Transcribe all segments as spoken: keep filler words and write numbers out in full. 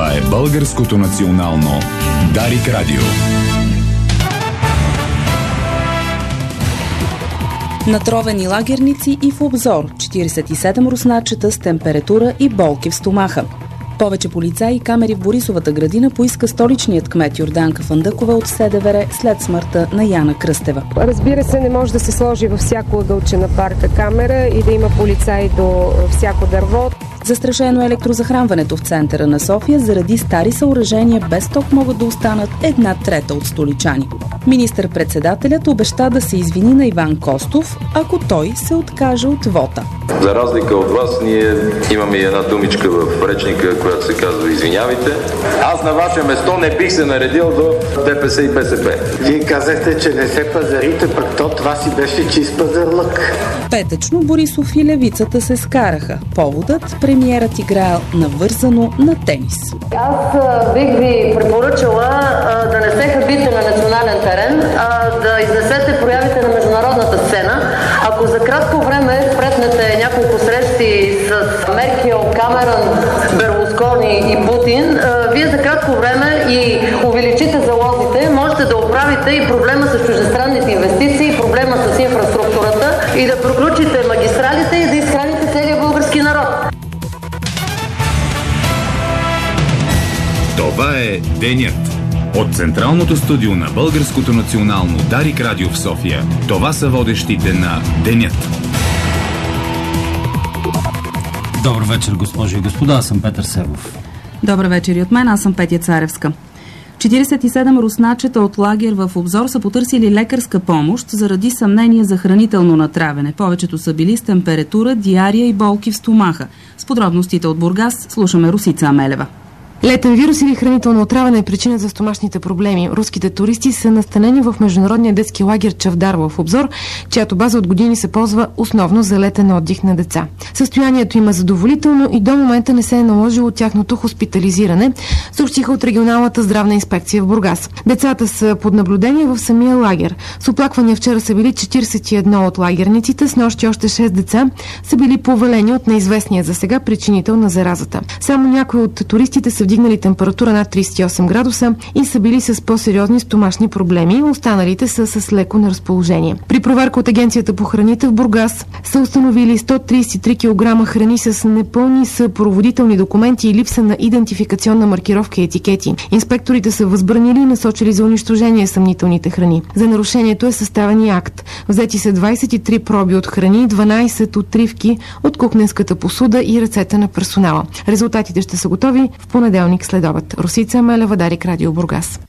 Това е Българското национално Дарик Радио. Натровени лагерници и в обзор. четиридесет и седем русначета с температура и болки в стомаха. Повече полицаи и камери в Борисовата градина поиска столичният кмет Йорданка Фандъкова от СДВР след смъртта на Яна Кръстева. Разбира се, не може да се сложи във всяко ъгълче на парка камера и да има полицаи до всяко дърво. Застрашено е електрозахранването в центъра на София. Заради стари съоръжения без ток могат да останат една трета от столичани. Министър-председателят обеща да се извини на Иван Костов, ако той се откаже от вота. За разлика от вас, ние имаме една думичка в речника, която се казва "извинявайте". Аз на ваше место не бих се наредил до ДПС и БСП. Вие казахте, че не се пазарите, пък то това си беше чист пазарлък. Петъчно Борисов и левицата се скараха. Поводът – премиерът играел навързано на тенис. Аз бих ви препоръчала а, да не се хабите на национален терен, а да изнесете проявите на международната сцена. Ако за кратко време спретнете няколко срещи с Меркел, Камерън, Берлускони и Путин, а, вие за кратко време и увеличите залозите, можете да оправите и проблема с чуждестранните инвестиции, и проблема с инфраструктурата и да проключите магистралите и да изхраните целия български народ. Това е Денят. От централното студио на Българското национално Дарик Радио в София. Това са водещите на Денят. Добър вечер, госпожи и господа. Аз съм Петър Севов. Добър вечер и от мен. Аз съм Петя Царевска. четиридесет и седем русначета от лагер в обзор са потърсили лекарска помощ заради съмнение за хранително натравяне. Повечето са били с температура, диария и болки в стомаха. С подробностите от Бургас слушаме Русица Амелева. Летен вирус или хранително отравяне е причина за стомашните проблеми. Руските туристи са настанени в международния детски лагер Чавдар в обзор, чиято база от години се ползва основно за летен отдих на деца. Състоянието им е задоволително и до момента не се е наложило тяхното хоспитализиране, съобщиха от регионалната здравна инспекция в Бургас. Децата са под наблюдение в самия лагер. С оплаквания вчера са били четиридесет и едно от лагерниците, с нощи още шест деца са били повалени от неизвестния за сега причинител на заразата. Само някои от туристите са вдигнали температура над тридесет и осем градуса и са били с по-сериозни стомашни проблеми, останалите са с леко неразположение. При проверка от Агенцията по храните в Бургас са установили сто тридесет и три килограма храни с непълни съпроводителни документи и липса на идентификационна маркировка и етикети. Инспекторите са възбранили и насочили за унищожение съмнителните храни. За нарушението е съставен и акт. Взети са двадесет и три проби от храни, дванадесет отривки от кухненската посуда и ръцете на персонала. Резултатите ще са готови в понеделник след обед. Русица Амелева, Дарик Радио, Бургас.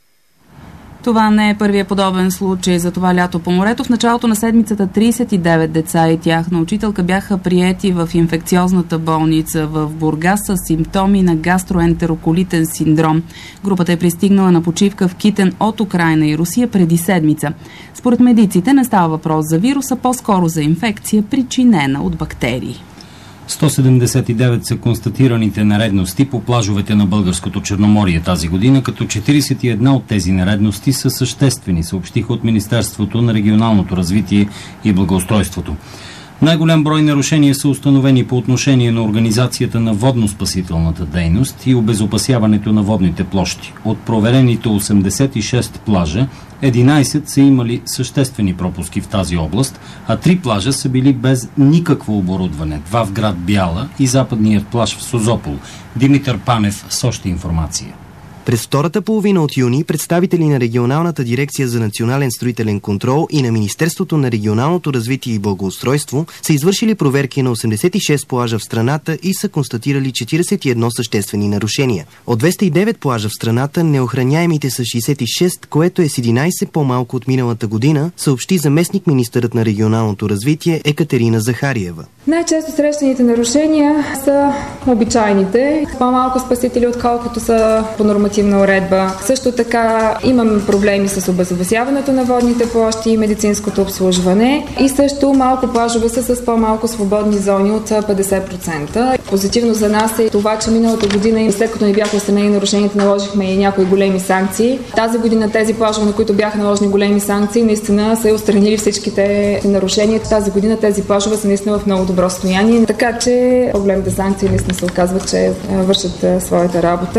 Това не е първият подобен случай за това лято по морето. В началото на седмицата тридесет и девет деца и тяхна учителка бяха приети в инфекциозната болница в Бургас с симптоми на гастроентероколитен синдром. Групата е пристигнала на почивка в Китен от Украйна и Русия преди седмица. Според медиците не става въпрос за вируса, по-скоро за инфекция, причинена от бактерии. сто седемдесет и девет са констатираните нередности по плажовете на Българското Черноморие тази година, като четиридесет и една от тези нередности са съществени, съобщиха от Министерството на регионалното развитие и благоустройството. Най-голям брой нарушения са установени по отношение на организацията на водно-спасителната дейност и обезопасяването на водните площи. От проверените осемдесет и шест плажа, единадесет са имали съществени пропуски в тази област, а три плажа са били без никакво оборудване. Два в град Бяла и западният плаж в Созопол. Димитър Панев с още информация. През втората половина от юни представители на Регионалната дирекция за национален строителен контрол и на Министерството на регионалното развитие и благоустройство са извършили проверки на осемдесет и шест плажа в страната и са констатирали четиридесет и едно съществени нарушения. От двеста и девет плажа в страната неохраняемите са шейсет и шест, което е с единадесет по-малко от миналата година, съобщи заместник министърът на регионалното развитие Екатерина Захариева. Най-често срещаните нарушения са обичайните, по-малко спасители, отколкото са по нормативна уредба. Също така имаме проблеми с обезопасяването на водните площи и медицинското обслужване. И също малко плажове са с по-малко свободни зони от петдесет процента. Позитивно за нас е това, че миналата година, след като ни бяха установени нарушенията, наложихме и някои големи санкции. Тази година тези плажове, на които бяха наложени големи санкции, наистина са отстранили всичките нарушения. Тази година тези плажове са наистина в много добро състояние. Така че проблемите санкции наистина се оказват, че вършат своята работа.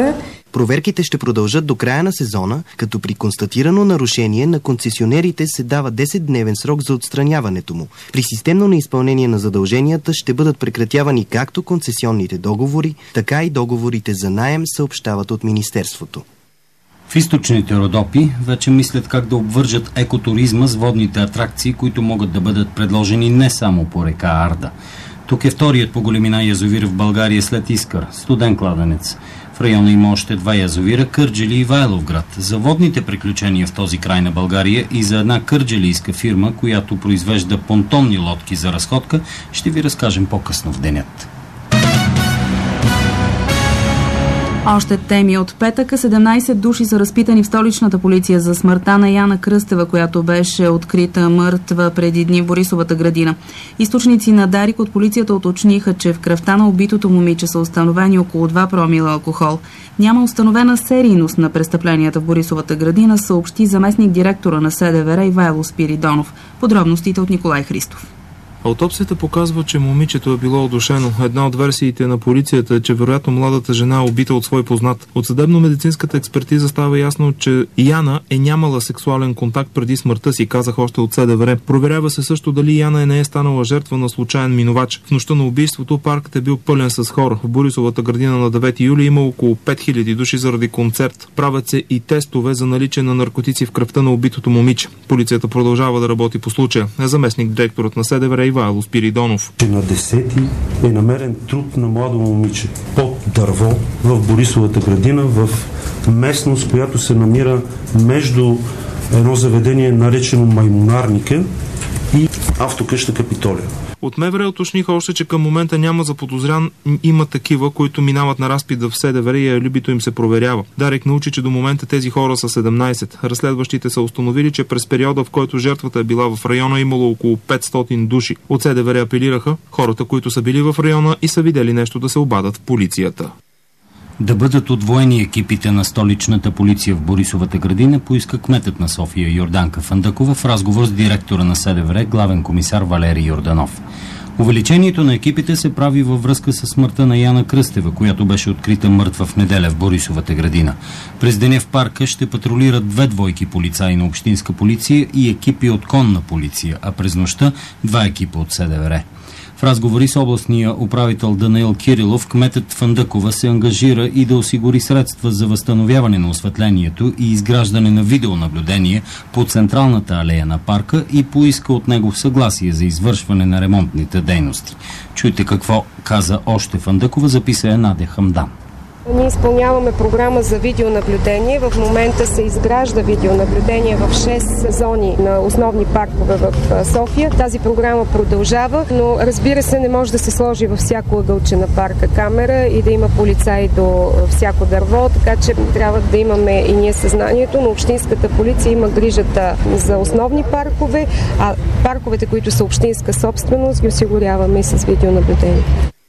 Проверките ще продължат до края на сезона, като при констатирано нарушение на концесионерите се дава десетдневен срок за отстраняването му. При системно неизпълнение на задълженията ще бъдат прекратявани както концесионните договори, така и договорите за наем, съобщават от Министерството. В източните Родопи вече мислят как да обвържат екотуризма с водните атракции, които могат да бъдат предложени не само по река Арда. Тук е вторият по големина язовир в България след Искър – Студен кладенец. В района има още два язовира – Кърджали и Ивайловград. За водните приключения в този край на България и за една кърджалийска фирма, която произвежда понтонни лодки за разходка, ще ви разкажем по-късно в денят. Още теми от петъка. седемнайсет души са разпитани в столичната полиция за смъртта на Яна Кръстева, която беше открита мъртва преди дни в Борисовата градина. Източници на Дарик от полицията уточниха, че в кръвта на убитото момиче са установени около два промила алкохол. Няма установена серийност на престъпленията в Борисовата градина, съобщи заместник директора на СДВР Ивайло Спиридонов. Подробностите от Николай Христов. Аутопсията показва, че момичето е било удушено. Една от версиите на полицията е, че вероятно младата жена е убита от свой познат. От съдебно-медицинската експертиза става ясно, че Яна е нямала сексуален контакт преди смъртта си, казах още от СДВР. Проверява се също дали Яна не е станала жертва на случайен минувач. В нощта на убийството паркът е бил пълен с хора. В Борисовата градина на девети юли има около пет хиляди души заради концерт. Правят се и тестове за наличие на наркотици в кръвта на убитото момиче. Полицията продължава да работи по случая. Заместник директорът на СДВР Ивайло Спиридонов. На десети е намерен труп на младо момиче под дърво в Борисовата градина, в местност, която се намира между едно заведение, наречено Маймунарника, и автокъща Капитолия. От МВР уточниха още, че към момента няма заподозрян, има такива, които минават на разпит в СДВР и алибито им се проверява. Дарик научи, че до момента тези хора са седемнайсет. Разследващите са установили, че през периода, в който жертвата е била в района, имало около петстотин души. От СДВР апелираха хората, които са били в района и са видели нещо, да се обадат в полицията. Да бъдат удвоени екипите на столичната полиция в Борисовата градина, поиска кметът на София Йорданка Фандъкова в разговор с директора на СДВР, главен комисар Валери Йорданов. Увеличението на екипите се прави във връзка с смъртта на Яна Кръстева, която беше открита мъртва в неделя в Борисовата градина. През деня в парка ще патрулират две двойки полицаи на общинска полиция и екипи от конна полиция, а през нощта два екипа от СДВР. В разговори с областния управител Данаил Кирилов, кметът Фандъкова се ангажира и да осигури средства за възстановяване на осветлението и изграждане на видеонаблюдение по централната алея на парка и поиска от него съгласие за извършване на ремонтните дейности. Чуйте какво каза още Фандъкова, записа е Надя Хамдан. Ние изпълняваме програма за видеонаблюдение. В момента се изгражда видеонаблюдение в шест зони на основни паркове в София. Тази програма продължава, но разбира се, не може да се сложи във всяко ъгълче на парка камера и да има полицаи до всяко дърво, така че трябва да имаме и ние съзнанието, но общинската полиция има грижата за основни паркове, а парковете, които са общинска собственост, ги осигуряваме и с видеонаблюдение.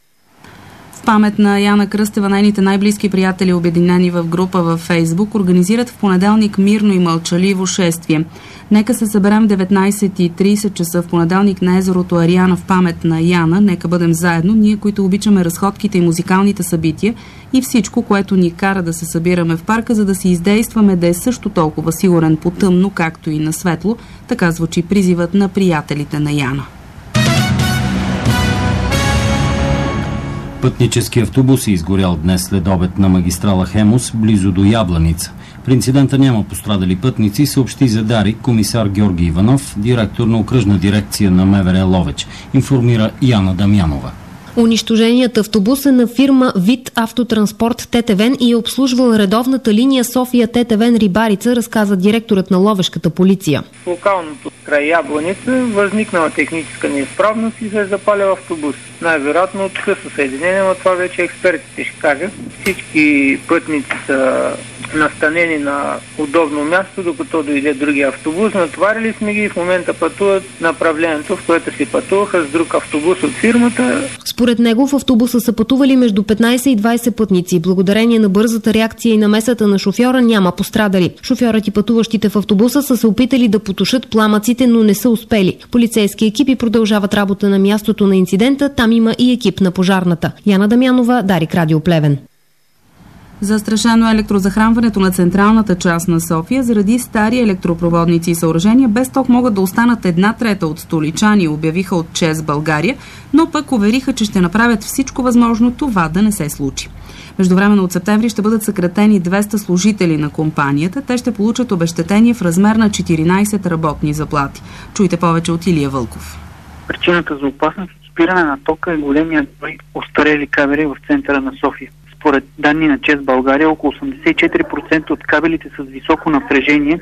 В памет на Яна Кръстева, нейните най-близки приятели, обединени в група във Фейсбук, организират в понеделник мирно и мълчаливо шествие. Нека се съберем в деветнайсет и трийсет часа в понеделник на езерото Ариана в памет на Яна. Нека бъдем заедно, ние, които обичаме разходките и музикалните събития и всичко, което ни кара да се събираме в парка, за да си издействаме да е също толкова сигурен по тъмно, както и на светло. Така звучи призивът на приятелите на Яна. Пътнически автобус е изгорял днес след обед на магистрала Хемус, близо до Ябланица. При инцидента няма пострадали пътници, съобщи за Дарик комисар Георги Иванов, директор на окръжна дирекция на МВР Ловеч. Информира Яна Дамянова. Унищоженият автобус е на фирма Вид Автотранспорт Тетевен и е обслужвал редовната линия София Тетевен Рибарица, разказа директорът на Ловешката полиция. Локалното край Ябланица възникнала техническа неизправност и се е запалял автобус. Най-вероятно от късо съединение, но това вече експертите ще кажат. Всички пътници са настанени на удобно място, докато дойде другия автобус. Натоварили сме ги и в момента пътуват направлението, в което си пътуваха с друг автобус от фирмата. Според него в автобуса са пътували между петнайсет и двайсет пътници. Благодарение на бързата реакция и намесата на шофьора няма пострадали. Шофьорът и пътуващите в автобуса са се опитали да потушат пламъците, но не са успели. Полицейски екипи продължават работа на мястото на инцидента. Там има и екип на пожарната. Яна Дамянова, Дарик, Радио Плевен. Застрашено е електрозахранването на централната част на София. Заради стари електропроводници и съоръжения без ток могат да останат една трета от столичани, обявиха от ЧЕЗ България, но пък увериха, че ще направят всичко възможно това да не се случи. Междувременно от септември ще бъдат съкратени двеста служители на компанията. Те ще получат обезщетение в размер на четиринайсет работни заплати. Чуйте повече от Илия Вълков. Причината за опасност от спиране на тока е големия брой остарели кабели в центъра на София. Според данни на ЧЕЗ България, около осемдесет и четири процента от кабелите с високо напрежение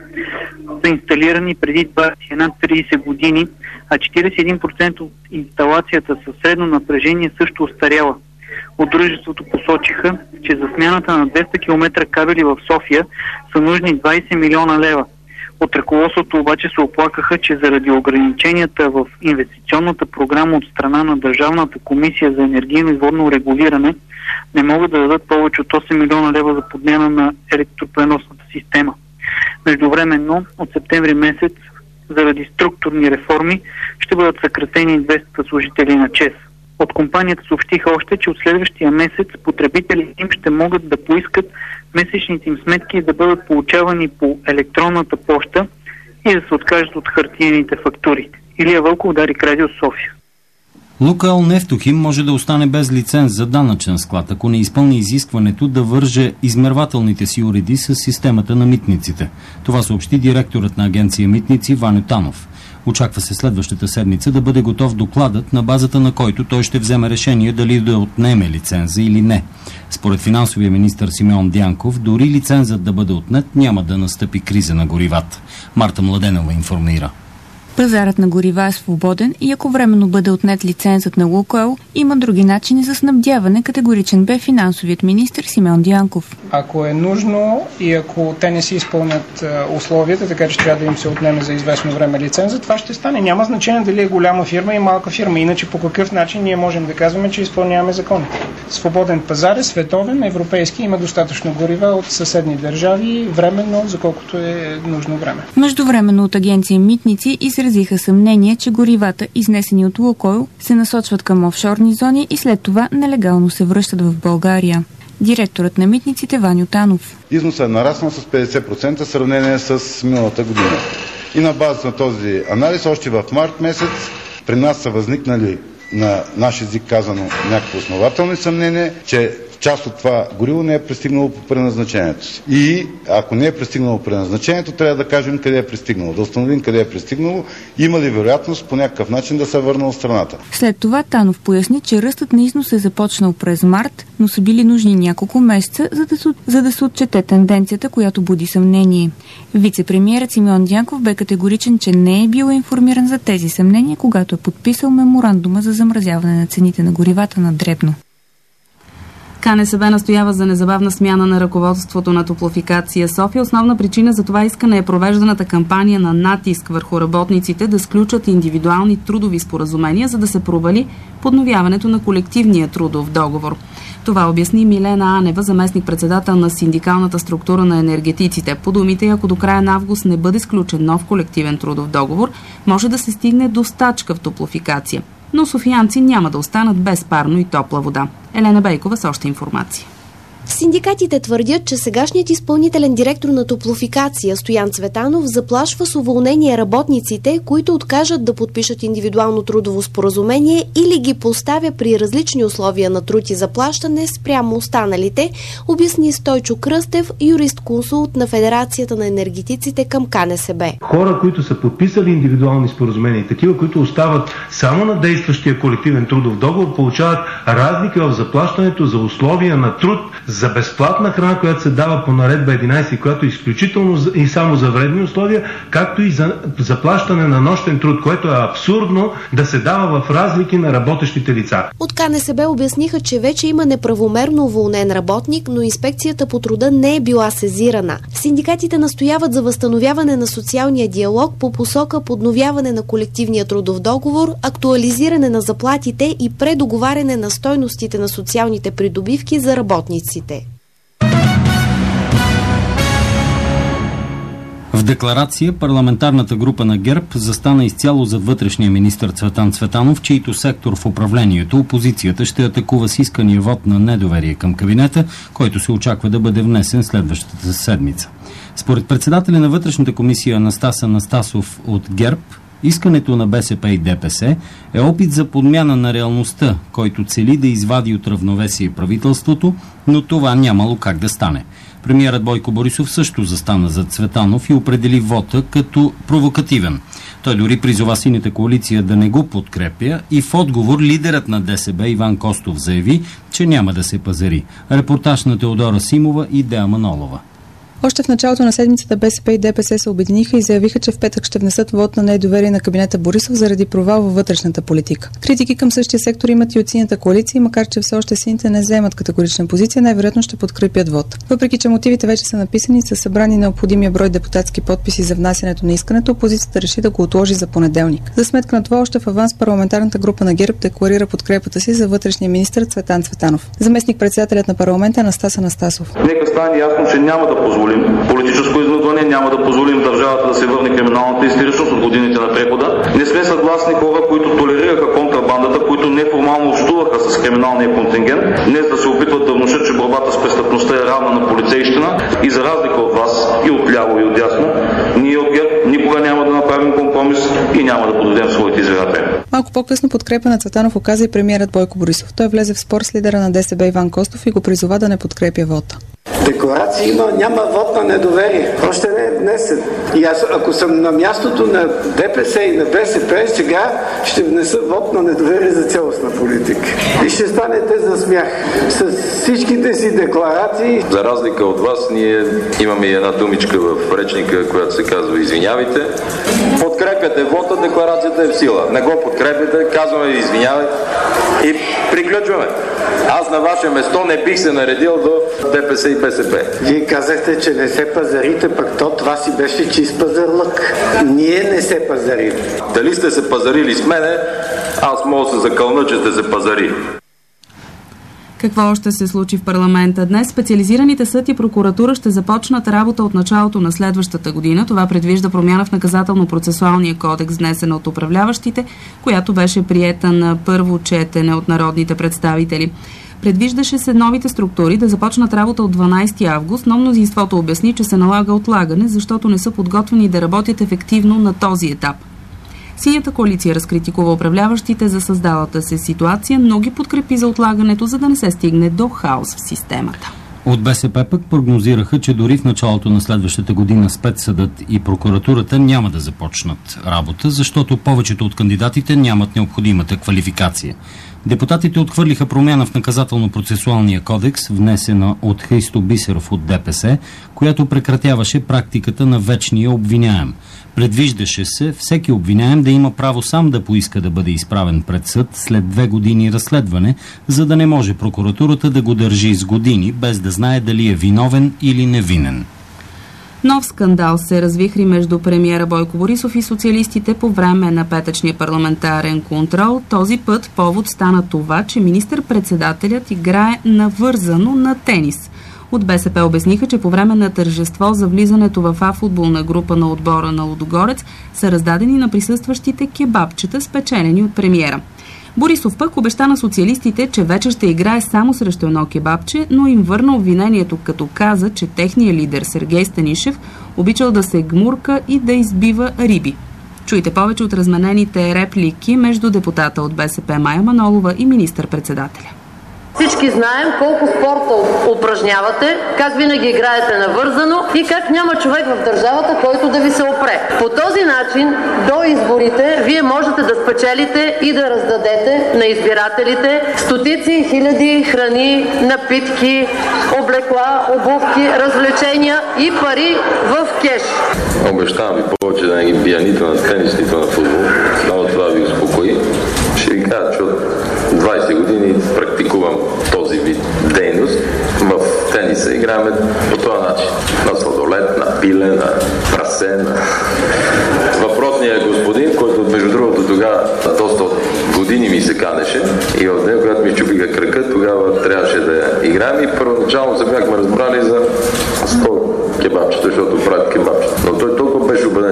са инсталирани преди двайсет и една до трийсет години, а четирийсет и един процента от инсталацията със средно напрежение също остаряла. От дружеството посочиха, че за смяната на двеста километра кабели в София са нужни двайсет милиона лева. От ръководството обаче се оплакаха, че заради ограниченията в инвестиционната програма от страна на Държавната комисия за енергийно и водно регулиране не могат да дадат повече от осем милиона лева за подмяна на електропреносната система. Междувременно, от септември месец, заради структурни реформи, ще бъдат съкратени двеста служители на ЧЕЗ. От компанията съобщиха още, че от следващия месец потребителите им ще могат да поискат месечните им сметки да бъдат получавани по електронната поща и да се откажат от хартиените фактури. Илия Вълков, Дарик Радио, София. Лукойл Нефтохим може да остане без лиценз за данъчен склад, ако не изпълни изискването да върже измервателните си уреди с системата на митниците. Това съобщи директорът на агенция Митници Ваню Танов. Очаква се следващата седмица да бъде готов докладът, на базата на който той ще вземе решение дали да отнеме лиценза или не. Според финансовия министър Симеон Дянков, дори лицензът да бъде отнет, няма да настъпи криза на горивата. Марта Младенова информира. Пазарът на горива е свободен и ако временно бъде отнет лицензът на Лукойл, има други начини за снабдяване, категоричен бе финансовият министър Симеон Дянков. Ако е нужно и ако те не си изпълнят условията, така че трябва да им се отнеме за известно време лиценза, това ще стане. Няма значение дали е голяма фирма и малка фирма. Иначе по какъв начин ние можем да казваме, че изпълняваме законите. Свободен пазар е световен, европейски, има достатъчно горива от съседни държави, временно, за колкото е нужно време. Междувременно от агенция Митници изразиха съмнение, че горивата, изнесени от Лукойл, се насочват към офшорни зони и след това нелегално се връщат в България. Директорът на митниците Ваню Танов. Износът е нараснал с петдесет процента в сравнение с миналата година. И на база на този анализ, още в март месец, при нас са възникнали, на наш език казано, някакво основателни съмнения, че част от това гориво не е пристигнало по предназначението си. И ако не е пристигнало по предназначението, трябва да кажем къде е пристигнало, да установим къде е пристигнало, има ли вероятност по някакъв начин да се върне от страната. След това Танов поясни, че ръстът на износ е започнал през март, но са били нужни няколко месеца, за да, за да се отчете тенденцията, която буди съмнение. Вице-премиерът Симеон Дянков бе категоричен, че не е бил информиран за тези съмнения, когато е подписал меморандума за замразяване на цените на горивата на дребно. КНСБ настоява за незабавна смяна на ръководството на Топлофикация София. Основна причина за това искане е провежданата кампания на натиск върху работниците да сключат индивидуални трудови споразумения, за да се провали подновяването на колективния трудов договор. Това обясни Милена Анева, заместник-председател на синдикалната структура на енергетиците. По думите, ако до края на август не бъде сключен нов колективен трудов договор, може да се стигне до стачка в Топлофикация. Но софиянци няма да останат без парно и топла вода. Елена Бейкова с още информация. Синдикатите твърдят, че сегашният изпълнителен директор на Топлофикация Стоян Цветанов заплашва с уволнение работниците, които откажат да подпишат индивидуално трудово споразумение или ги поставя при различни условия на труд и заплащане спрямо останалите, обясни Стойчо Кръстев, юрист-консулт на Федерацията на енергетиците към КНСБ. Хора, които са подписали индивидуални споразумения и такива, които остават само на действащия колективен трудов договор, получават разлика в заплащането за условия на труд, за безплатна храна, която се дава по наредба единайсет, която е изключително и само за вредни условия, както и за заплащане на нощен труд, което е абсурдно да се дава в разлики на работещите лица. От КНСБ обясниха, че вече има неправомерно уволнен работник, но инспекцията по труда не е била сезирана. Синдикатите настояват за възстановяване на социалния диалог по посока подновяване на колективния трудов договор, актуализиране на заплатите и предоговаряне на стойностите на социалните придобивки за работниците. В декларация парламентарната група на ГЕРБ застана изцяло зад вътрешния министър Цветан Цветанов, чийто сектор в управлението опозицията ще атакува с искания вод на недоверие към кабинета, който се очаква да бъде внесен следващата седмица. Според председателя на вътрешната комисия Анастас Анастасов от ГЕРБ, искането на БСП и ДПС е опит за подмяна на реалността, който цели да извади от равновесие правителството, но това нямало как да стане. Премиерът Бойко Борисов също застана зад Цветанов и определи вота като провокативен. Той дори призова Синята коалиция да не го подкрепя и в отговор лидерът на ДСБ Иван Костов заяви, че няма да се пазари. Репортаж на Теодора Симова и Дея Манолова. Още в началото на седмицата БСП и ДПС се обединиха и заявиха, че в петък ще внесат вод на недоверие на кабинета Борисов заради провал във вътрешната политика. Критики към същия сектор имат и от Синята коалиция, макар че все още сините не заемат категорична позиция, най-вероятно ще подкрепят вод. Въпреки че мотивите вече са написани и са събрани необходимия брой депутатски подписи за внасянето на искането, опозицията реши да го отложи за понеделник. За сметка на това, още в аванс парламентарната група на ГЕРБ декларира подкрепата си за вътрешния министър Цветан Цветанов. Заместник-председателят на парламента Анастас Анастасов. Нека стане ясно, че няма да позволим политическо изнудване, няма да позволим държавата да се върне криминалната истеричност от годините на прехода. Не сме съгласни хора, които толерираха контрабандата, които неформално общуваха с криминалния контингент, днес да се опитват да внушат, че борбата с престъпността е равна на полицейщина и за разлика от вас, и от ляво, и от дясно, ние от ГЕРБ никога няма да направим компромис и няма да подадем своите избиратели. Малко по-късно подкрепа на Цветанов оказа и премиерът Бойко Борисов. Той влезе в спор с лидера на ДСБ Иван Костов и го призова да не подкрепя вота. Декларация има, няма вод на недоверие. Още не е внесен. И аз, ако съм на мястото на ДПС и на БСП, сега ще внеса вод на недоверие за цялостна политика. И ще станете за смях. С всичките си декларации. За разлика от вас, ние имаме и една думичка в речника, която се казва извинявайте. Подкрепяте вода, декларацията е в сила. Не го подкрепяте, казваме извинявайте и приключваме. Аз на ваше место не бих се наредил до ДПС и БСП. Вие казахте, че не се пазарите, пък то това си беше чист пазарлък. Ние не се пазарим. Дали сте се пазарили с мене, аз мога да се закълна, че сте се пазарили. Какво още се случи в парламента? Днес специализираните съд и прокуратура ще започнат работа от началото на следващата година. Това предвижда промяна в наказателно-процесуалния кодекс, внесена от управляващите, която беше приета на първо четене от народните представители. Предвиждаше се новите структури да започнат работа от дванадесети август, но мнозинството обясни, че се налага отлагане, защото не са подготвени да работят ефективно на този етап. Синята коалиция разкритикува управляващите за създалата се ситуация, но ги подкрепи за отлагането, за да не се стигне до хаос в системата. От БСП пък прогнозираха, че дори в началото на следващата година спецсъдът и прокуратурата няма да започнат работа, защото повечето от кандидатите нямат необходимата квалификация. Депутатите отхвърлиха промяна в наказателно-процесуалния кодекс, внесена от Христо Бисеров от ДПС, която прекратяваше практиката на вечния обвиняем. Предвиждаше се всеки обвиняем да има право сам да поиска да бъде изправен пред съд след две години разследване, за да не може прокуратурата да го държи с години, без да знае дали е виновен или невинен. Нов скандал се развихри между премиера Бойко Борисов и социалистите по време на петъчния парламентарен контрол. Този път повод стана това, че министър-председателят играе навързано на тенис. От БСП обясниха, че по време на тържество за влизането в А-футболна група на отбора на Лудогорец са раздадени на присъстващите кебабчета, спечелени от премиера. Борисов пък обеща на социалистите, че вече ще играе само срещу едно кебабче, но им върна обвинението, като каза, че техният лидер Сергей Станишев обичал да се гмурка и да избива риби. Чуйте повече от разменените реплики между депутата от БСП Мая Манолова и министър-председателя. Всички знаем колко спорта упражнявате, как винаги играете навързано и как няма човек в държавата, който да ви се опре. По този начин до изборите вие можете да спечелите и да раздадете на избирателите стотици хиляди храни, напитки, облекла, обувки, развлечения и пари в кеш. Обещавам ви повече да не ги бия нито на тенис, нито на футбол. Много това ви успокои. Ще ви кажа, че от двадесет години практикувам този вид дейност. В тениса играем по този начин. На сладолет, на пиле, на прасе, на... Въпросният господин, който между другото тогава доста години ми се канеше и в ден, когато ми чупиха кръка, тогава трябваше да играем и първоначално се бяхме разбрали за сто кебабчета, защото правят кебабчета. Но той толкова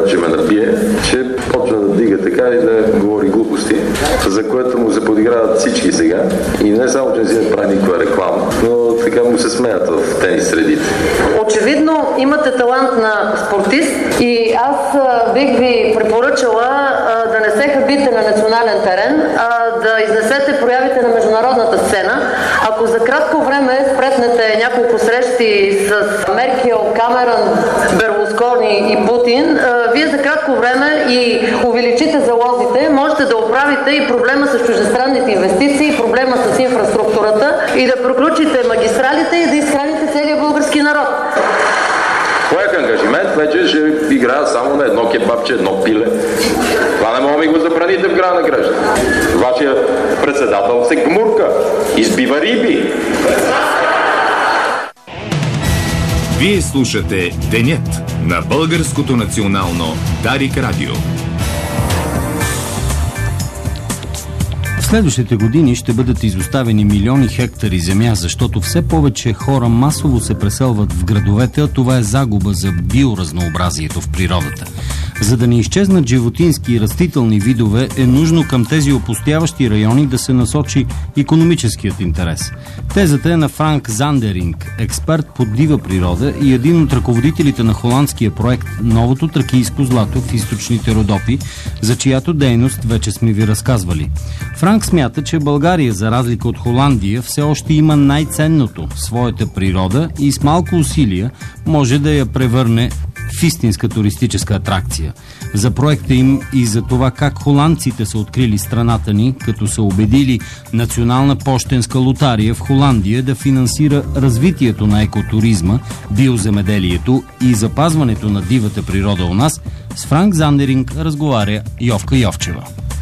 вече ме набие, че почва да дига така и да говори глупости, за което му се подиграват всички сега. И не само, че не си не прави никаква реклама, но така му се смеят в тенис средите. Очевидно имате талант на спортист и аз а, бих ви препоръчала а, да не се хабите на национален терен, а да изнесете проявите на международната сцена. Ако за кратко време спретнете няколко срещи с Меркел, Камерън, Берлускони и Путин, а, вие за кратко време и увеличите залозите, можете да оправите и проблема с чуждестранните инвестиции, и проблема с инфраструктурата и да проключите магистралите и да изхраните целия български народ. Поех ангажимент, вече ще играя само на едно кебабче, едно пиле. Това не мога ми го забраните в края на кращата. Вашия председател се гмурка, избива риби. Вие слушате Денят на Българското национално Дарик Радио. В следващите години ще бъдат изоставени милиони хектари земя, защото все повече хора масово се преселват в градовете, а това е загуба за биоразнообразието в природата. За да не изчезнат животински и растителни видове, е нужно към тези опустяващи райони да се насочи икономическият интерес. Тезата е на Франк Зандеринг, експерт по дива природа и един от ръководителите на холандския проект Новото тракийско злато в източните Родопи, за чиято дейност вече сме ви разказвали. Франк смята, че България, за разлика от Холандия, все още има най-ценното – своята природа и с малко усилия може да я превърне в истинска туристическа атракция. За проекта им и за това как холандците са открили страната ни, като са убедили Национална пощенска лотария в Холандия да финансира развитието на екотуризма, биоземеделието и запазването на дивата природа у нас, с Франк Зандеринг разговаря Йовка Йовчева.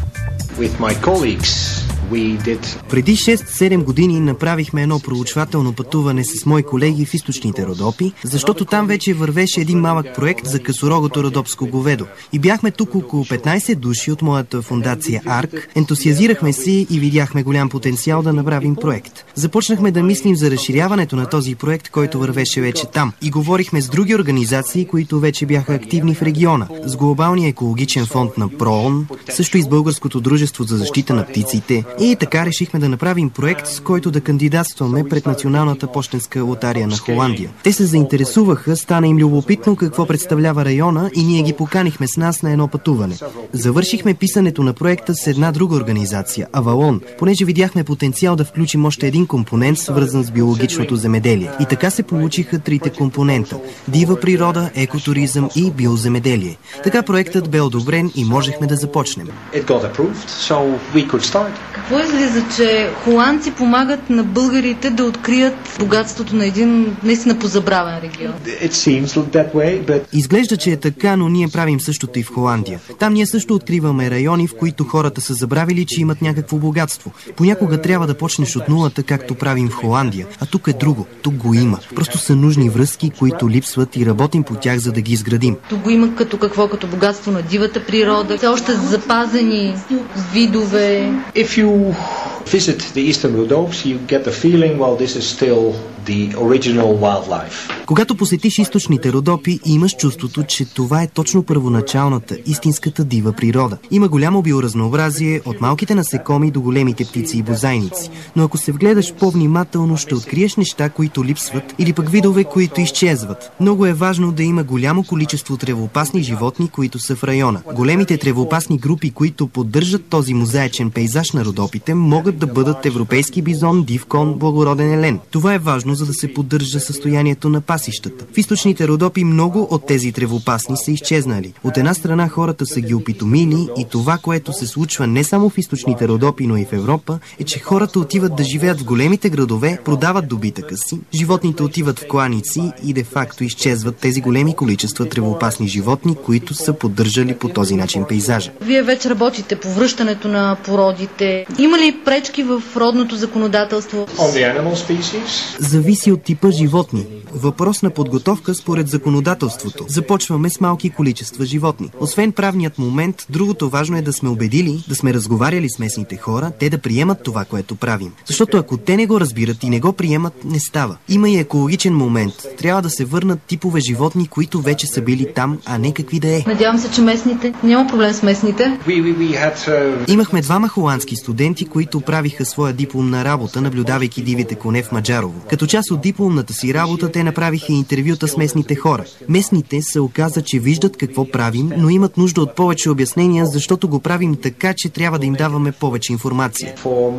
With my colleagues, we did... Преди шест-седем години направихме едно проучвателно пътуване с мои колеги в източните Родопи, защото там вече вървеше един малък проект за късорогото родопско говедо. И бяхме тук около петнайсет души от моята фондация АРК, ентусиазирахме се и видяхме голям потенциал да направим проект. Започнахме да мислим за разширяването на този проект, който вървеше вече там. И говорихме с други организации, които вече бяха активни в региона. С Глобалния екологичен фонд на ПРООН, също и с Българското дружество за защита на птиците. И така решихме да направим проект, с който да кандидатстваме пред Националната пощенска лотария на Холандия. Те се заинтересуваха, стана им любопитно какво представлява района и ние ги поканихме с нас на едно пътуване. Завършихме писането на проекта с една друга организация, Авалон, понеже видяхме потенциал да включим още един компонент, свързан с биологичното земеделие. И така се получиха трите компонента – дива природа, екотуризъм и биоземеделие. Така проектът бе одобрен и можехме да започнем. Какво излиза, че холандци помагат на българите да открият богатството на един наистина позабравен регион? But... Изглежда, че е така, но ние правим същото и в Холандия. Там ние също откриваме райони, в които хората са забравили, че имат някакво богатство. Понякога трябва да почнеш от нулата, както правим в Холандия. А тук е друго. Тук го има. Просто са нужни връзки, които липсват и работим по тях, за да ги изградим. Тук го има като какво? Като богатство на дивата природа. Все още запазени видове. If you visit the Eastern Rhodopes, you get the feeling, well, this is still the original wildlife. Когато посетиш източните Родопи, имаш чувството, че това е точно първоначалната, истинската дива природа. Има голямо биоразнообразие от малките насекоми до големите птици и бозайници. Но ако се вгледаш по-внимателно, ще откриеш неща, които липсват или пък видове, които изчезват. Много е важно да има голямо количество тревоопасни животни, които са в района. Големите тревоопасни групи, които поддържат този мозаичен пейзаж на Родопите, могат да бъдат европейски бизон, див кон, благороден елен. Това е важно, за да се поддържа състоянието на пасищата. В източните Родопи много от тези тревопасни са изчезнали. От една страна хората са ги опитомили и това, което се случва не само в източните Родопи, но и в Европа, е, че хората отиват да живеят в големите градове, продават добитъка си, животните отиват в кланици и де-факто изчезват тези големи количества тревопасни животни, които са поддържали по този начин пейзажа. Вие вече работите по връщането на породите. Има ли пречки пречки в родното законодателство? Зависи от типа животни. Въпрос на подготовка според законодателството. Започваме с малки количества животни. Освен правният момент, другото важно е да сме убедили, да сме разговаряли с местните хора, те да приемат това, което правим. Защото ако те не го разбират и не го приемат, не става. Има и екологичен момент. Трябва да се върнат типове животни, които вече са били там, а не какви да е. Надявам се, че местните. Няма проблем с местните. We, we, we had, uh... Имахме двама холандски студенти, които правиха своя дипломна работа, наблюдавайки дивите коне в Маджарово. Като част от дипломната си работа, те направиха интервюта с местните хора. Местните се оказа, че виждат какво правим, но имат нужда от повече обяснения, защото го правим така, че трябва да им даваме повече информация.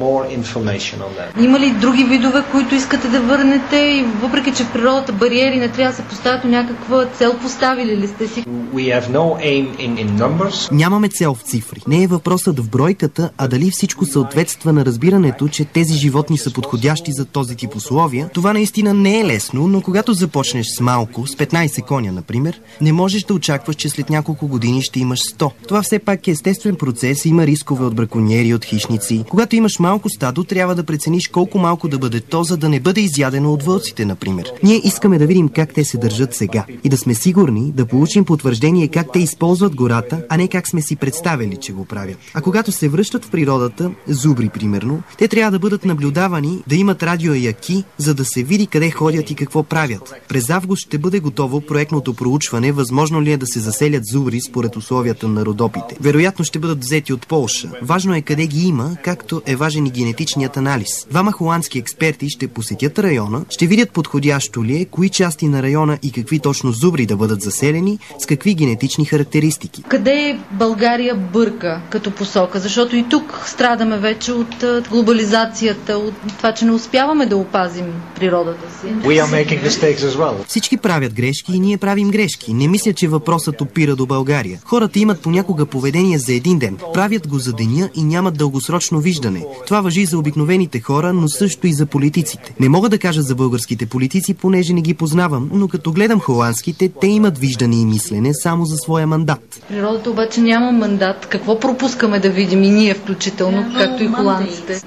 Има ли други видове, които искате да върнете и въпреки, че в природата бариери не трябва да се поставят някаква цел, поставили ли сте си? We have no aim in, in numbers. Нямаме цел в цифри. Не е въпросът в бройката, а дали всичко съответства на разбирането, че тези животни са подходящи за този тип условия. Това наистина не е лесно, но когато започнеш с малко, с петнайсет коня, например, не можеш да очакваш, че след няколко години ще имаш сто. Това все пак е естествен процес, има рискове от браконьери, от хищници. Когато имаш малко стадо, трябва да прецениш колко малко да бъде то, за да не бъде изядено от вълците, например. Ние искаме да видим как те се държат сега и да сме сигурни, да получим потвърждение как те използват гората, а не как сме си представили, че го правят. А когато се връщат в природата, зубри примерно, те трябва да бъдат наблюдавани, да имат радиояки, за да се види къде ходят и какво правят. През август ще бъде готово проектното проучване, възможно ли е да се заселят зубри според условията на Родопите. Вероятно ще бъдат взети от Полша. Важно е къде ги има, както е важен и генетичният анализ. Двама холандски експерти ще посетят района, ще видят подходящо ли е, кои части на района и какви точно зубри да бъдат заселени, с какви генетични характеристики. Къде България бърка като посока? Защото и тук страдаме вече от глобализацията, от това, че не успяваме да опазим природата си. We are making mistakes as well. Всички правят грешки и ние правим грешки. Не мисля, че въпросът опира до България. Хората имат понякога поведение за един ден. Правят го за деня и нямат дългосрочно виждане. Това важи за обикновените хора, но също и за политиците. Не мога да кажа за българските политици, понеже не ги познавам, но като гледам холандските, те имат виждане и мислене само за своя мандат. Природата обаче няма мандат. Какво пропускаме да видим и ние включително, както и холандците?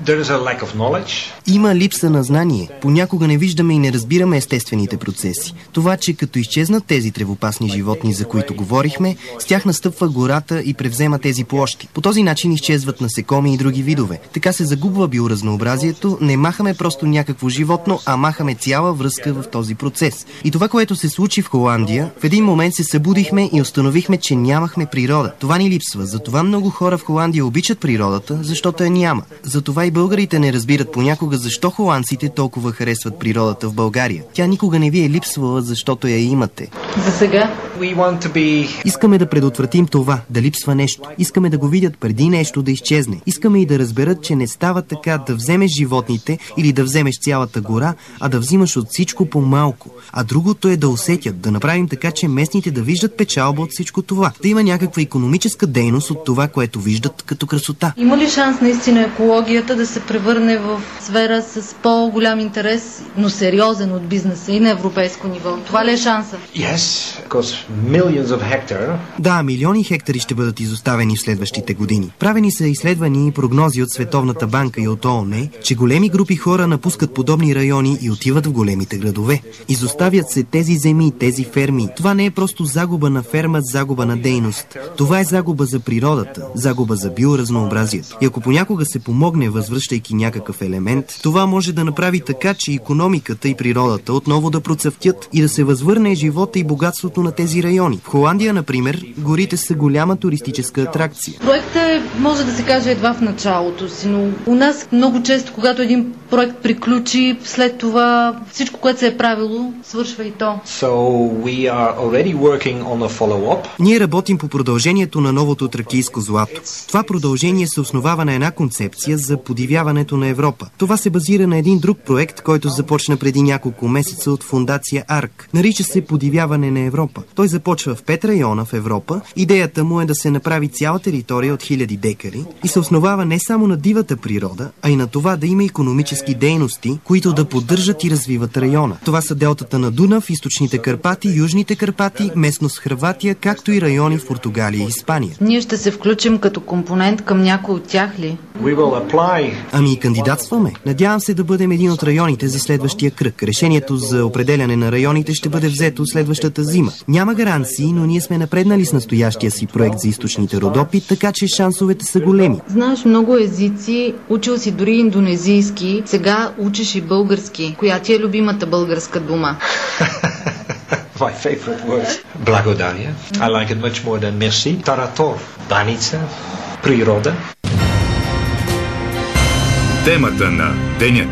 Има липса на знание. Понякога не виждаме и не разбираме естествените процеси. Това, че като изчезнат тези тревопасни животни, за които говорихме, с тях настъпва гората и превзема тези площи. По този начин изчезват насекоми и други видове. Така се загубва биоразнообразието, не махаме просто някакво животно, а махаме цяла връзка в този процес. И това, което се случи в Холандия, в един момент се събудихме и установихме, че нямахме природа. Това ни липсва. Затова много хора в Холандия обичат природата, защото я няма. Затова и българите не разбират понякога защо холандците толкова харесват природата в България. Тя никога не ви е липсвала, защото я имате. За сега. Be... Искаме да предотвратим това, да липсва нещо. Искаме да го видят преди нещо да изчезне. Искаме и да разберат, че не става така да вземеш животните или да вземеш цялата гора, а да взимаш от всичко по-малко. А другото е да усетят, да направим така, че местните да виждат печалба от всичко това. Да има някаква икономическа дейност от това, което виждат като красота. Има ли шанс наистина екологията да се превърне в сфера с по-голям интерес, но сериозен от бизнеса и на европейско ниво? Това ли е шанса? Yes, because millions of hectares. Да, милиони хектари ще бъдат изоставени в следващите години. Правени са изследвания и прогнози от Световната банка и от ООН, че големи групи хора напускат подобни райони и отиват в големите градове. Изоставят се тези земи, тези ферми. Това не е просто загуба на ферма, загуба на дейност. Това е загуба за природата, загуба за биоразнообразието. И ако понякога се помогне, възвръщайки някакъв елемент, това може да направи така, че икономиката и природата отново да процъфтят и да се възвърне живота и богатството на тези райони. В Холандия, например, горите са голяма туристическа атракция. Проектът може да се каже едва в началото си, но у нас много често, когато един проект приключи, след това всичко, което се е правило, свършва и то. So we are already working on a follow-up. Ние работим по продължението на новото тракийско злато. Това продължение се основава на една концепция за подивяването на Европа. Това се базира на един друг проект, който започна преди няколко месеца от фондация АРК. Нарича се подивяване разширяване на Европа. Той започва в пет района в Европа. Идеята му е да се направи цяла територия от хиляди декари и се основава не само на дивата природа, а и на това да има икономически дейности, които да поддържат и развиват района. Това са делтата на Дунав, източните Карпати, южните Карпати, местност Хърватия, както и райони в Португалия и Испания. Ние ще се включим като компонент към някой от тях ли? Ами и кандидатстваме. Надявам се да бъдем един от районите за следващия кръг. Решението за определяне на районите ще бъде взето следващата зима. Няма гаранции, но ние сме напреднали с настоящия си проект за източните Родопи, така че шансовете са големи. Знаеш много езици, учил си дори индонезийски, сега учиш и български. Коя ти е любимата българска дума? My favorite word. Благодаря. I like it much more than merci. Таратор. Баница. Природа. Темата на денят.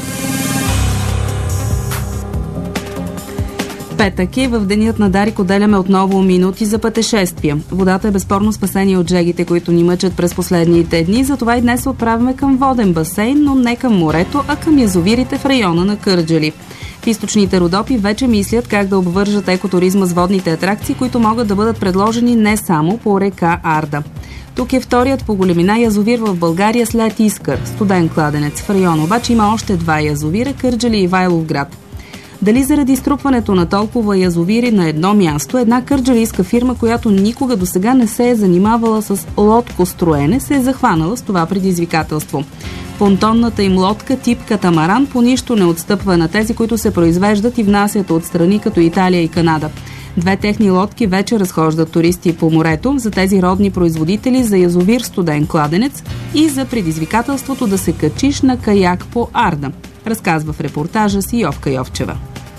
Петък е, в денят на Дарик отделяме отново минути за пътешествия. Водата е безспорно спасение от жегите, които ни мъчат през последните дни, затова и днес се отправяме към воден басейн, но не към морето, а към язовирите в района на Кърджали. В източните Родопи вече мислят как да обвържат екотуризма с водните атракции, които могат да бъдат предложени не само по река Арда. Тук е вторият по големина язовир в България след Искър, Студен кладенец. В района обаче има още два язовира, Кърджали и Ивайловград. Дали заради струпването на толкова язовири на едно място, една кърджалийска фирма, която никога досега не се е занимавала с лодкостроене, се е захванала с това предизвикателство. Понтонната им лодка тип катамаран по нищо не отстъпва на тези, които се произвеждат и внасят от страни като Италия и Канада. Две техни лодки вече разхождат туристи по морето, за тези родни производители за язовир Студен кладенец и за предизвикателството да се качиш на каяк по Арда, разказва в репортажа си Йовка Йовчева.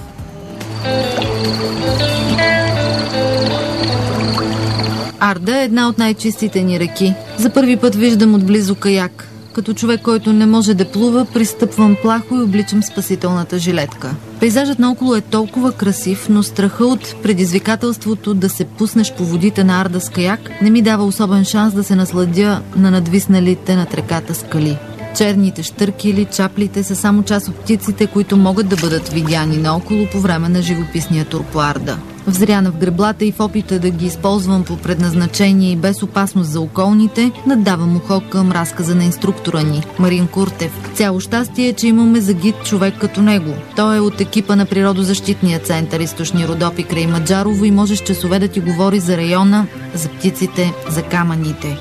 Арда е една от най-чистите ни реки. За първи път виждам отблизо каяк. Като човек, който не може да плува, пристъпвам плахо и обличам спасителната жилетка. Пейзажът наоколо е толкова красив, но страха от предизвикателството да се пуснеш по водите на Арда с каяк не ми дава особен шанс да се насладя на надвисналите над реката скали. Черните щъркили, чаплите са само част от птиците, които могат да бъдат видяни наоколо по време на живописния тур по Арда. Взряна в греблата и в опита да ги използвам по предназначение и без опасност за околните, наддавам ухо към разказа на инструктора ни, Марин Куртев. Цяло щастие е, че имаме за гид човек като него. Той е от екипа на природозащитния център Източни Родопи край Маджарово и може с часове да ти говори за района, за птиците, за камъните.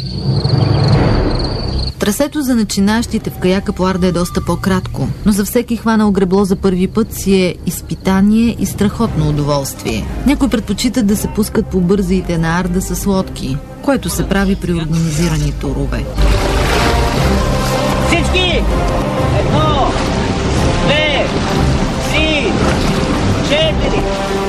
Трасето за начинащите в каяка по Арда е доста по-кратко, но за всеки хванал гребло за първи път си е изпитание и страхотно удоволствие. Някои предпочитат да се пускат по бързите на Арда с лодки, което се прави при организирани турове. Всички! Едно, две, три, четири!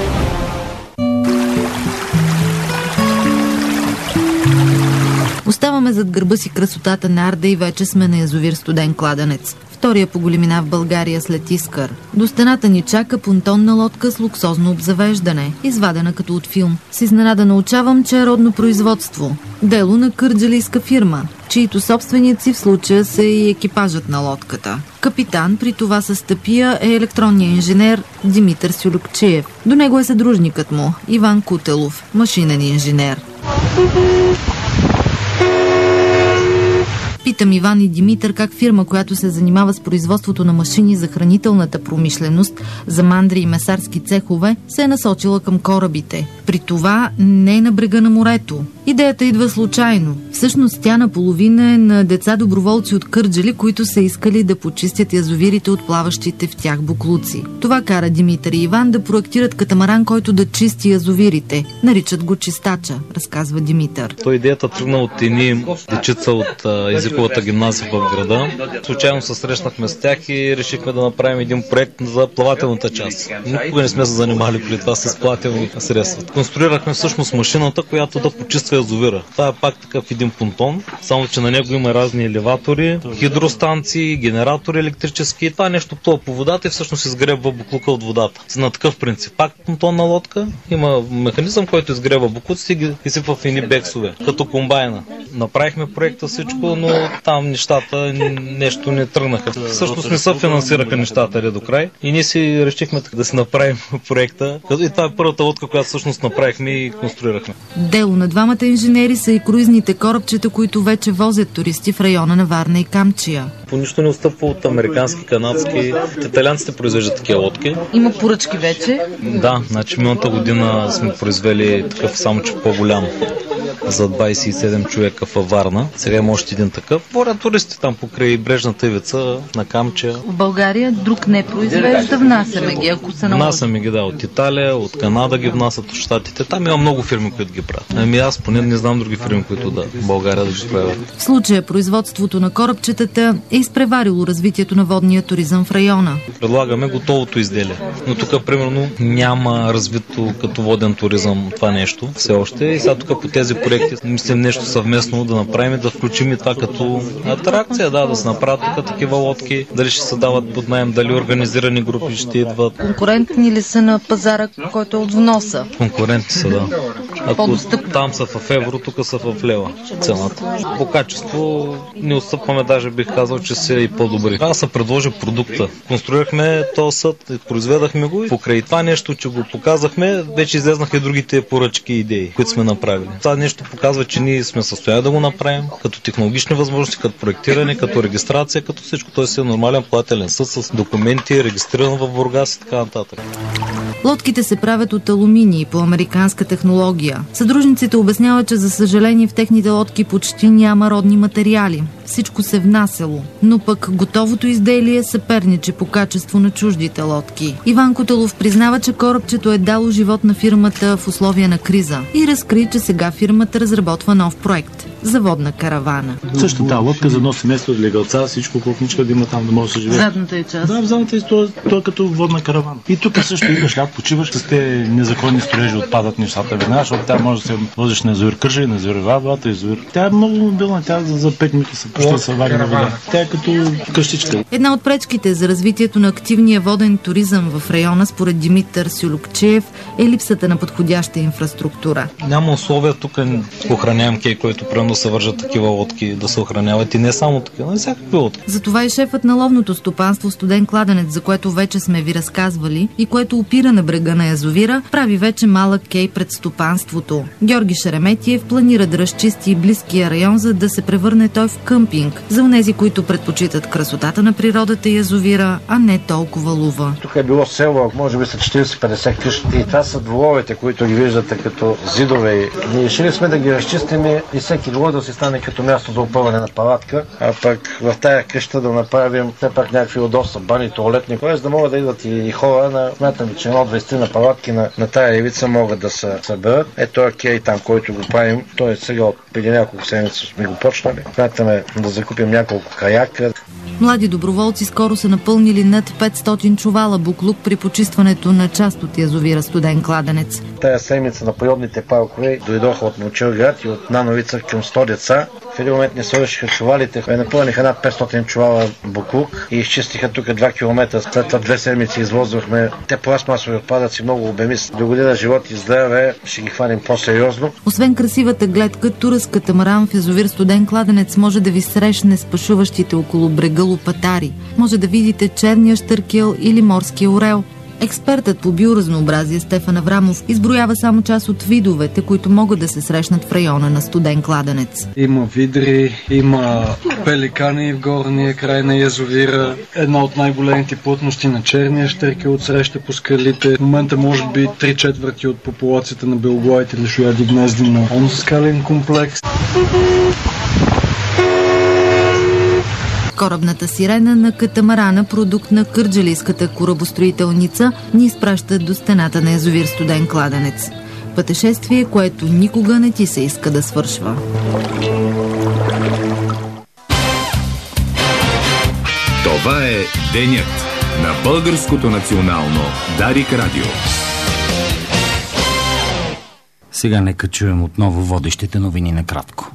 Оставаме зад гърба си красотата на Арда и вече сме на язовир Студен кладенец. Втория по големина в България след Искър. До стената ни чака понтонна лодка с луксозно обзавеждане, извадена като от филм. С изненада научавам, че е родно производство. Дело на кърджалийска фирма, чието собственици в случая са и екипажът на лодката. Капитан при това със стъпия е електронният инженер Димитър Сюлюкчиев. До него е съдружникът му Иван Кутелов, машинен инженер. Питам Иван и Димитър как фирма, която се занимава с производството на машини за хранителната промишленост, за мандри и месарски цехове, се е насочила към корабите. При това не на брега на морето. Идеята идва случайно. Всъщност тя наполовина е на деца-доброволци от Кърджали, които са искали да почистят язовирите от плаващите в тях буклуци. Това кара Димитър и Иван да проектират катамаран, който да чисти язовирите. Наричат го чистача, разказва Димитър. То идеята тръгна от едни дечица от езиковата гимназия в града. Случайно се срещнахме с тях и решихме да направим един проект за плавателната част. Никога не сме се занимали при това с плавателни средства. Конструирахме всъщност машината, която да почиства язовира. Това е пак такъв един понтон, само че на него има разни елеватори, хидростанции, генератори електрически. Това е нещо плува по водата и всъщност изгребва буклука от водата. На такъв принцип. Пак понтонна лодка, има механизъм, който изгребва буклуците и ги изсипва в едни бексове, като комбайна. Направихме проекта всичко, но там нещата нещо не тръгнаха. Всъщност не се финансираха нещата ли до край и ние си решихме да си направим проекта. И това е първата лодка, която всъщност направихме и конструирахме. Дело на двамата инженери са и круизните корабчета, които вече возят туристи в района на Варна и Камчия. По нищо не отстъпва от американски, канадски. Италианците произвеждат такива лодки. Има поръчки вече? Да, значи миналата година сме произвели такъв, само че по-голям, за двайсет и седем човека във Варна. Сега има още един такъв. Борят туристи там покрай брежната ивица на Камчия. В България друг не произвежда, внасяме ги, ако се наложи. Внасяме ги, да, от Италия, от Канада ги внасят, от Щатите. Там има много фирми, които ги правят. Ами аз поне не знам други фирми, които да в България да ги правят. В случая производството на корабчетата е изпреварило развитието на водния туризъм в района. Предлагаме готовото изделие. Но тук, примерно, няма развито като воден туризъм това нещо все още. И сега тук по тези проекти мислим нещо съвместно да направим, да включим и това като атракция, да, да се направят тук такива лодки, дали ще се дават под наем, дали организирани групи ще идват. Конкурентни ли са на пазара, който е от вноса? Конкурентни са, да. Ако там са в евро, тук са в лева цената. По качество не отстъпваме, даже бих казал, че са и по-добри. Аз се предложи продукта. Конструирахме този съд, произведахме го и покрай това нещо, че го показахме, вече излезнаха и другите поръчки и идеи, които сме направили. Това нещо показва, че ние сме в състояние да го направим, като технологични възможности, като проектиране, като регистрация, като всичко. Той си е нормален плателен съд с документи, регистриран в Бургас и така нататък. Лодките се правят от алуминий по американска технология. Съдружниците обясняват, че за съжаление в техните лодки почти няма родни материали. Всичко се внасяло, но пък готовото изделие съперничи по качество на чуждите лодки. Иван Котелов признава, че корабчето е дало живот на фирмата в условия на криза и разкри, че сега фирмата разработва нов проект за водна каравана. Същата тази лодка за едно семейство от легалца, всичко колкничка да има там да може да се живее. Задната е част. Да, в задната е то, то е като водна каравана. И тук също идваш лят, почиваш, с те незаконни строежи отпадат нещата веднага, защото тя може да се возиш на язовир Кърджали, на язовир Варна, язовир. Тя е много мобилна, тя за, за пет минути се пуща да се вари на вода. Тя е като къщичка. Една от пречките за развитието на активния воден туризъм в района, според Димитър Сюлюкчиев, е липсата на подходяща инфраструктура. Няма условия тук охраняем кей, който прено се вържат такива лодки да се охраняват и не само такива, но всякакви лодки. Затова и шефът на ловното стопанство Студен кладенец, за което вече сме ви разказвали и което опира на брега на язовира, прави вече малък кей пред стопанството. Георги Шереметиев планира да разчисти близкия район, за да се превърне той в къмпинг за онези, които предпочитат красотата на природата и язовира, а не толкова лува. Тук е било село, може би са четирийсет-петдесет къщи и това са дворовете, които ги виждате като зидове. Ние решили сме да ги разчистим и всеки двор да си стане като място за опъване на палатка, а пък в тая къща да направим все пак някакви удобства, бани, туалетни, т.е. да могат да идват и хора. На, смятам, че едно двайсет на палатки на, на тая ивица могат да се съберат. Ето е кей там, който го правим. Той сега от преди няколко седмици сме го почнали. Смятаме да закупим няколко каяка. Млади доброволци скоро са напълнили над петстотин чувала буклук при почистването на част от язовира Студен кладенец. Тая седмица на природните паркове дойдоха от Момчилград и от Нановица към сто деца. В един момент не сложиха чувалите, напълниха над петстотин чувала буклук и изчистиха тук два километра. След това две седмици извозвахме те пластмасови отпадъци, много обемис. До година живот и здраве ще ги хванем по-сериозно. Освен красивата гледка, туръст катамаран в язовир Студен кладенец може да ви срещне с пашуващите около брега лопатари. Може да видите черния щъркел или морския орел. Експертът по биоразнообразие Стефан Аврамов изброява само част от видовете, които могат да се срещнат в района на Студен кладенец. Има видри, има пеликани в горния край на язовира. Една от най-големите плътности на черния щъркел отсреща по скалите. В момента може би три четвърти от популацията на белоглавите лешояди гнезди на он скален комплекс. Корабната сирена на катамарана, продукт на кърджалийската корабостроителница, ни изпраща до стената на язовир Студен кладенец. Пътешествие, което никога не ти се иска да свършва. Това е денят на Българското национално Дарик Радио. Сега нека чуем отново водещите новини накратко.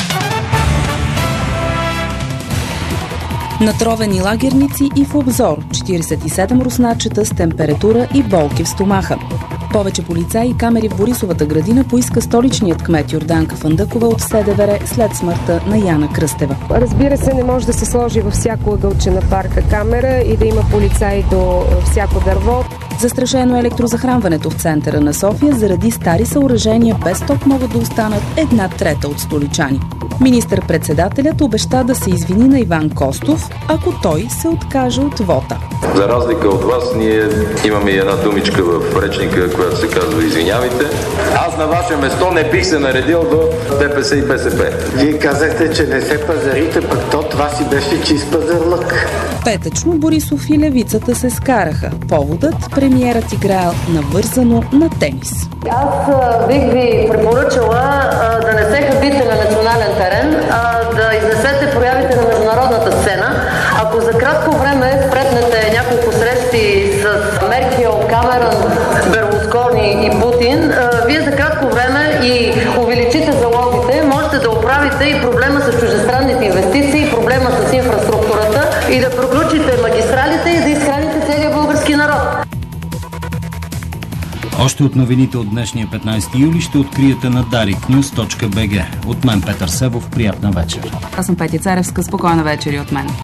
Натровени лагерници и в обзор. четирийсет и седем русначета с температура и болки в стомаха. Повече полицаи и камери в Борисовата градина поиска столичният кмет Йорданка Фандъкова от СДВР след смъртта на Яна Кръстева. Разбира се, не може да се сложи във всяко ъгълче на парка камера и да има полицаи до всяко дърво. Застрашено е електрозахранването в центъра на София. Заради стари съоръжения без ток могат да останат една трета от столичани. Министър-председателят обеща да се извини на Иван Костов, ако той се откаже от вота. За разлика от вас, ние имаме и една думичка в речника, която се казва "извинявайте". Аз на ваше место не бих се наредил до ДПС и БСП. Вие казахте, че не се пазарите, пък то това си беше чист пазарлък. Петъчно Борисов и левицата се скараха. Поводът – премиерът играел навързано на тенис. Аз бих ви препоръчала а, да не се хабите на национален терен, а да изнесете проявите на международната сцена. Ако за кратко време спретнете няколко срещи с Меркел, Камерън, Берлускони и Путин, а, вие за кратко време и увеличите залогите, можете да оправите и проблема с чуждестранните инвестиции, и проблема с инфраструктурата и да проключите магистралите и да изхраните целия български народ. Още от новините от днешния петнайсети юли ще откриете на дарик нюз точка би джи. От мен Петър Себов, приятна вечер. Аз съм Петя Царевска, спокойна вечер и от мен.